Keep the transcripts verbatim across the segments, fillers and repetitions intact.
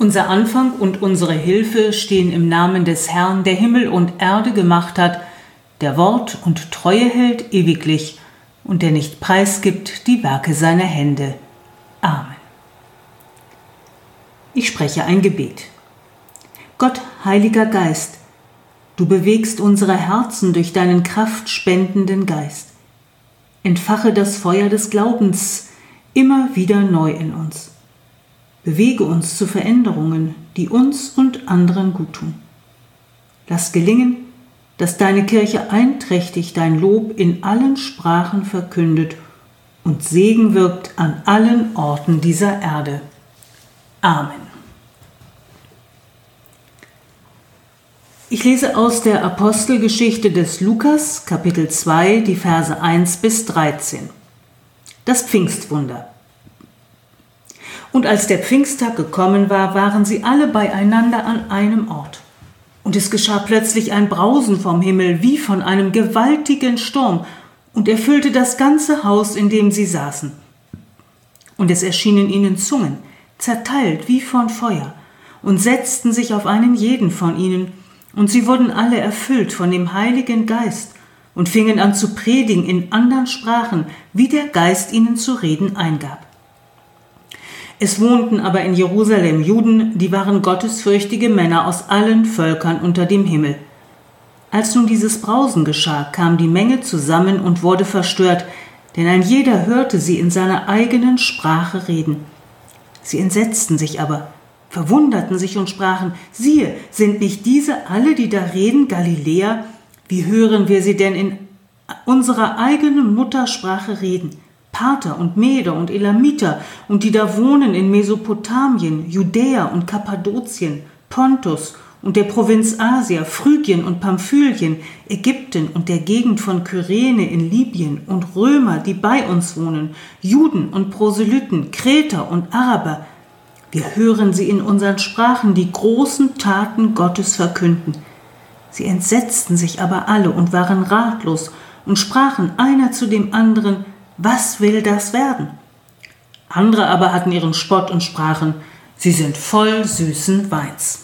Unser Anfang und unsere Hilfe stehen im Namen des Herrn, der Himmel und Erde gemacht hat, der Wort und Treue hält ewiglich und der nicht preisgibt die Werke seiner Hände. Amen. Ich spreche ein Gebet. Gott, Heiliger Geist, du bewegst unsere Herzen durch deinen kraftspendenden Geist. Entfache das Feuer des Glaubens immer wieder neu in uns. Bewege uns zu Veränderungen, die uns und anderen guttun. Lass gelingen, dass deine Kirche einträchtig dein Lob in allen Sprachen verkündet und Segen wirkt an allen Orten dieser Erde. Amen. Ich lese aus der Apostelgeschichte des Lukas, Kapitel zwei, die Verse eins bis dreizehn. Das Pfingstwunder. Und als der Pfingsttag gekommen war, waren sie alle beieinander an einem Ort. Und es geschah plötzlich ein Brausen vom Himmel, wie von einem gewaltigen Sturm, und erfüllte das ganze Haus, in dem sie saßen. Und es erschienen ihnen Zungen, zerteilt wie von Feuer, und setzten sich auf einen jeden von ihnen, und sie wurden alle erfüllt von dem Heiligen Geist und fingen an zu predigen in anderen Sprachen, wie der Geist ihnen zu reden eingab. Es wohnten aber in Jerusalem Juden, die waren gottesfürchtige Männer aus allen Völkern unter dem Himmel. Als nun dieses Brausen geschah, kam die Menge zusammen und wurde verstört, denn ein jeder hörte sie in seiner eigenen Sprache reden. Sie entsetzten sich aber, verwunderten sich und sprachen: Siehe, sind nicht diese alle, die da reden, Galiläer? Wie hören wir sie denn in unserer eigenen Muttersprache reden? Parther und Meder und Elamiter und die da wohnen in Mesopotamien, Judäa und Kappadokien, Pontus und der Provinz Asia, Phrygien und Pamphylien, Ägypten und der Gegend von Kyrene in Libyen und Römer, die bei uns wohnen, Juden und Proselyten, Kreter und Araber. Wir hören sie in unseren Sprachen die großen Taten Gottes verkünden. Sie entsetzten sich aber alle und waren ratlos und sprachen einer zu dem anderen: Was will das werden? Andere aber hatten ihren Spott und sprachen: Sie sind voll süßen Weins.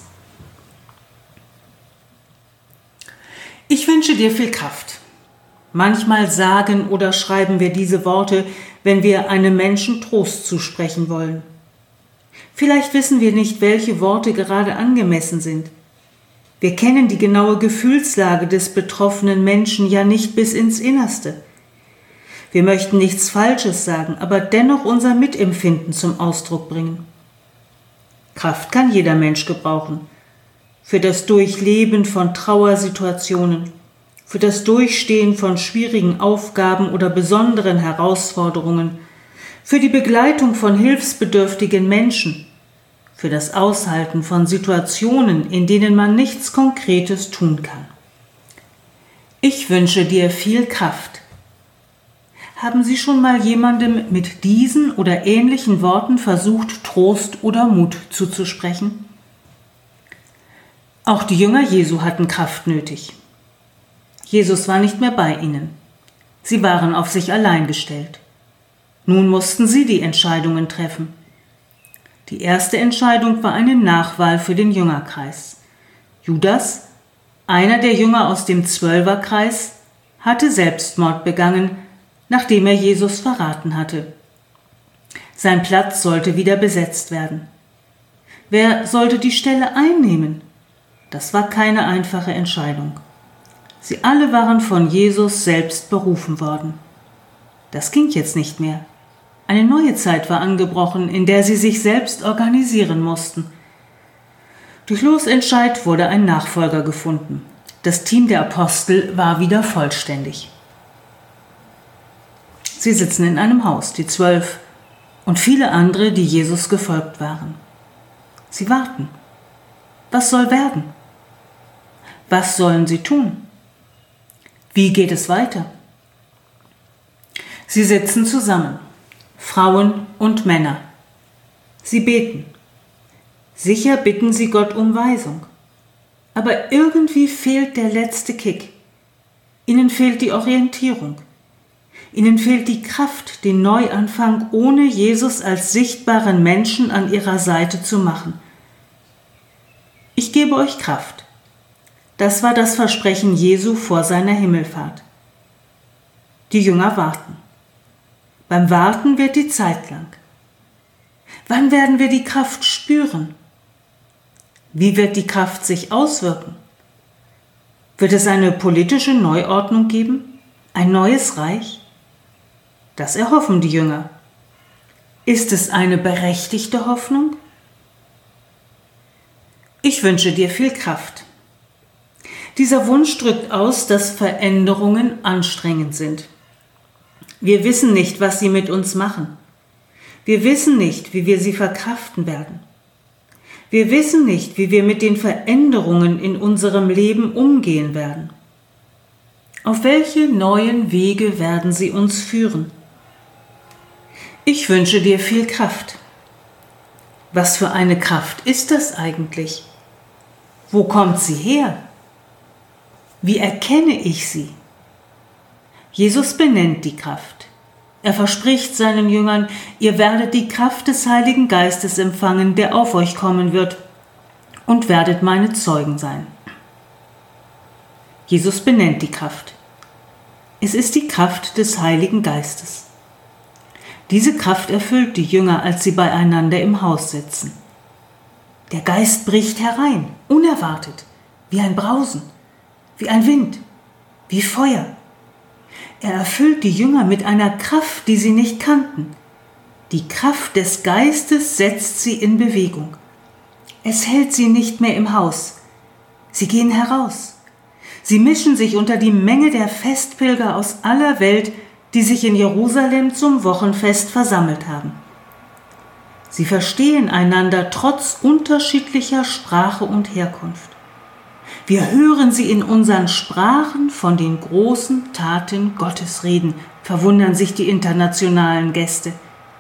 Ich wünsche dir viel Kraft. Manchmal sagen oder schreiben wir diese Worte, wenn wir einem Menschen Trost zusprechen wollen. Vielleicht wissen wir nicht, welche Worte gerade angemessen sind. Wir kennen die genaue Gefühlslage des betroffenen Menschen ja nicht bis ins Innerste. Wir möchten nichts Falsches sagen, aber dennoch unser Mitempfinden zum Ausdruck bringen. Kraft kann jeder Mensch gebrauchen. Für das Durchleben von Trauersituationen, für das Durchstehen von schwierigen Aufgaben oder besonderen Herausforderungen, für die Begleitung von hilfsbedürftigen Menschen, für das Aushalten von Situationen, in denen man nichts Konkretes tun kann. Ich wünsche dir viel Kraft. Haben Sie schon mal jemandem mit diesen oder ähnlichen Worten versucht, Trost oder Mut zuzusprechen? Auch die Jünger Jesu hatten Kraft nötig. Jesus war nicht mehr bei ihnen. Sie waren auf sich allein gestellt. Nun mussten sie die Entscheidungen treffen. Die erste Entscheidung war eine Nachwahl für den Jüngerkreis. Judas, einer der Jünger aus dem Zwölferkreis, hatte Selbstmord begangen, nachdem er Jesus verraten hatte. Sein Platz sollte wieder besetzt werden. Wer sollte die Stelle einnehmen? Das war keine einfache Entscheidung. Sie alle waren von Jesus selbst berufen worden. Das ging jetzt nicht mehr. Eine neue Zeit war angebrochen, in der sie sich selbst organisieren mussten. Durch Losentscheid wurde ein Nachfolger gefunden. Das Team der Apostel war wieder vollständig. Sie sitzen in einem Haus, die Zwölf und viele andere, die Jesus gefolgt waren. Sie warten. Was soll werden? Was sollen sie tun? Wie geht es weiter? Sie sitzen zusammen, Frauen und Männer. Sie beten. Sicher bitten sie Gott um Weisung. Aber irgendwie fehlt der letzte Kick. Ihnen fehlt die Orientierung. Ihnen fehlt die Kraft, den Neuanfang ohne Jesus als sichtbaren Menschen an ihrer Seite zu machen. Ich gebe euch Kraft. Das war das Versprechen Jesu vor seiner Himmelfahrt. Die Jünger warten. Beim Warten wird die Zeit lang. Wann werden wir die Kraft spüren? Wie wird die Kraft sich auswirken? Wird es eine politische Neuordnung geben? Ein neues Reich? Das erhoffen die Jünger. Ist es eine berechtigte Hoffnung? Ich wünsche dir viel Kraft. Dieser Wunsch drückt aus, dass Veränderungen anstrengend sind. Wir wissen nicht, was sie mit uns machen. Wir wissen nicht, wie wir sie verkraften werden. Wir wissen nicht, wie wir mit den Veränderungen in unserem Leben umgehen werden. Auf welche neuen Wege werden sie uns führen? Ich wünsche dir viel Kraft. Was für eine Kraft ist das eigentlich? Wo kommt sie her? Wie erkenne ich sie? Jesus benennt die Kraft. Er verspricht seinen Jüngern, ihr werdet die Kraft des Heiligen Geistes empfangen, der auf euch kommen wird, und werdet meine Zeugen sein. Jesus benennt die Kraft. Es ist die Kraft des Heiligen Geistes. Diese Kraft erfüllt die Jünger, als sie beieinander im Haus sitzen. Der Geist bricht herein, unerwartet, wie ein Brausen, wie ein Wind, wie Feuer. Er erfüllt die Jünger mit einer Kraft, die sie nicht kannten. Die Kraft des Geistes setzt sie in Bewegung. Es hält sie nicht mehr im Haus. Sie gehen heraus. Sie mischen sich unter die Menge der Festpilger aus aller Welt, die sich in Jerusalem zum Wochenfest versammelt haben. Sie verstehen einander trotz unterschiedlicher Sprache und Herkunft. Wir hören sie in unseren Sprachen von den großen Taten Gottes reden, verwundern sich die internationalen Gäste.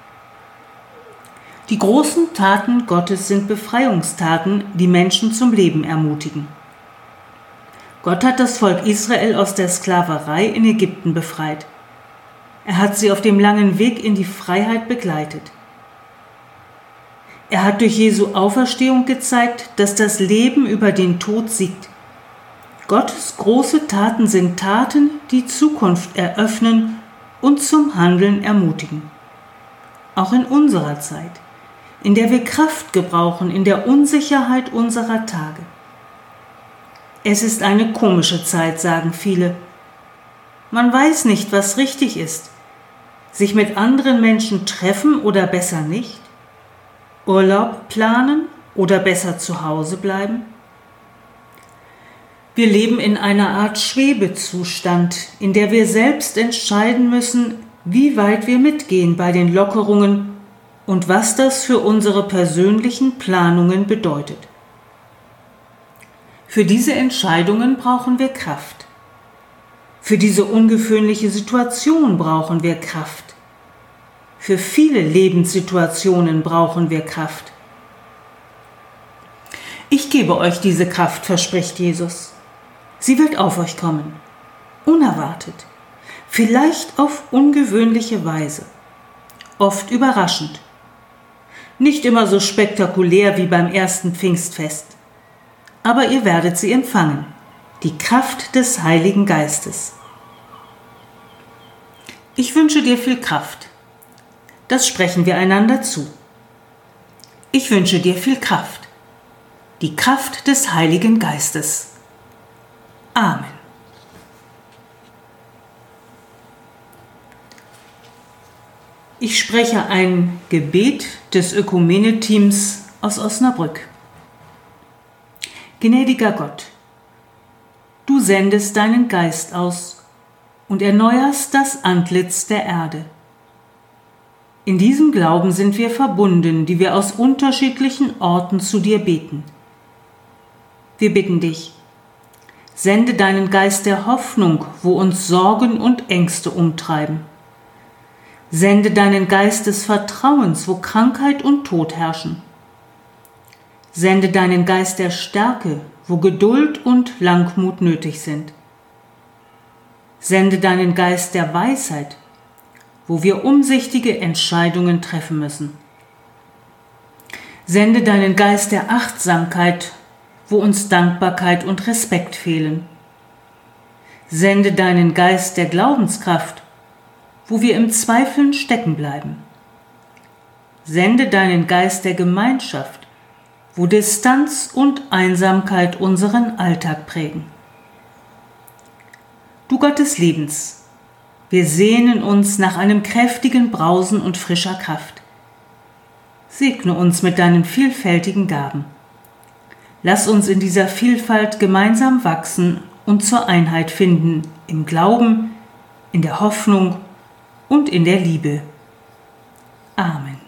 Die großen Taten Gottes sind Befreiungstaten, die Menschen zum Leben ermutigen. Gott hat das Volk Israel aus der Sklaverei in Ägypten befreit. Er hat sie auf dem langen Weg in die Freiheit begleitet. Er hat durch Jesu Auferstehung gezeigt, dass das Leben über den Tod siegt. Gottes große Taten sind Taten, die Zukunft eröffnen und zum Handeln ermutigen. Auch in unserer Zeit, in der wir Kraft gebrauchen in der Unsicherheit unserer Tage. Es ist eine komische Zeit, sagen viele. Man weiß nicht, was richtig ist. Sich mit anderen Menschen treffen oder besser nicht? Urlaub planen oder besser zu Hause bleiben? Wir leben in einer Art Schwebezustand, in der wir selbst entscheiden müssen, wie weit wir mitgehen bei den Lockerungen und was das für unsere persönlichen Planungen bedeutet. Für diese Entscheidungen brauchen wir Kraft. Für diese ungewöhnliche Situation brauchen wir Kraft. Für viele Lebenssituationen brauchen wir Kraft. Ich gebe euch diese Kraft, verspricht Jesus. Sie wird auf euch kommen, unerwartet, vielleicht auf ungewöhnliche Weise, oft überraschend. Nicht immer so spektakulär wie beim ersten Pfingstfest, aber ihr werdet sie empfangen, die Kraft des Heiligen Geistes. Ich wünsche dir viel Kraft. Das sprechen wir einander zu. Ich wünsche dir viel Kraft. Die Kraft des Heiligen Geistes. Amen. Ich spreche ein Gebet des Ökumene-Teams aus Osnabrück. Gnädiger Gott, du sendest deinen Geist aus und erneuerst das Antlitz der Erde. In diesem Glauben sind wir verbunden, die wir aus unterschiedlichen Orten zu dir beten. Wir bitten dich, sende deinen Geist der Hoffnung, wo uns Sorgen und Ängste umtreiben. Sende deinen Geist des Vertrauens, wo Krankheit und Tod herrschen. Sende deinen Geist der Stärke, wo Geduld und Langmut nötig sind. Sende deinen Geist der Weisheit, wo wir umsichtige Entscheidungen treffen müssen. Sende deinen Geist der Achtsamkeit, wo uns Dankbarkeit und Respekt fehlen. Sende deinen Geist der Glaubenskraft, wo wir im Zweifeln stecken bleiben. Sende deinen Geist der Gemeinschaft, wo Distanz und Einsamkeit unseren Alltag prägen. Du Gott des Lebens, wir sehnen uns nach einem kräftigen Brausen und frischer Kraft. Segne uns mit deinen vielfältigen Gaben. Lass uns in dieser Vielfalt gemeinsam wachsen und zur Einheit finden, im Glauben, in der Hoffnung und in der Liebe. Amen.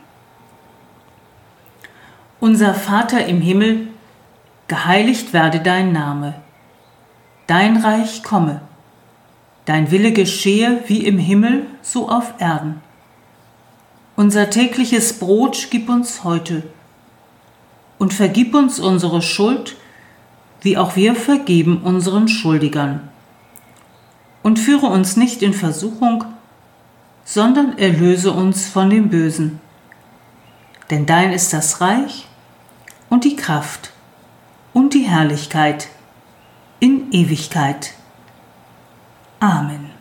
Unser Vater im Himmel, geheiligt werde dein Name. Dein Reich komme. Dein Wille geschehe wie im Himmel, so auf Erden. Unser tägliches Brot gib uns heute und vergib uns unsere Schuld, wie auch wir vergeben unseren Schuldigern. Und führe uns nicht in Versuchung, sondern erlöse uns von dem Bösen. Denn dein ist das Reich und die Kraft und die Herrlichkeit in Ewigkeit. Amen.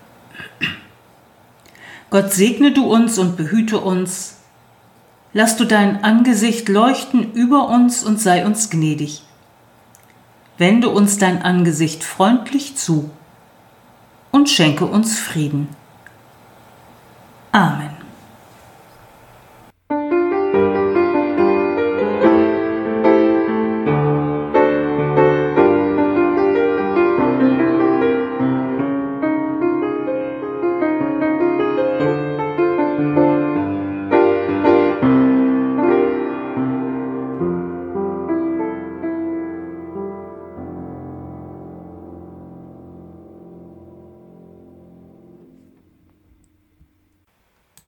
Gott segne du uns und behüte uns. Lass du dein Angesicht leuchten über uns und sei uns gnädig. Wende uns dein Angesicht freundlich zu und schenke uns Frieden. Amen.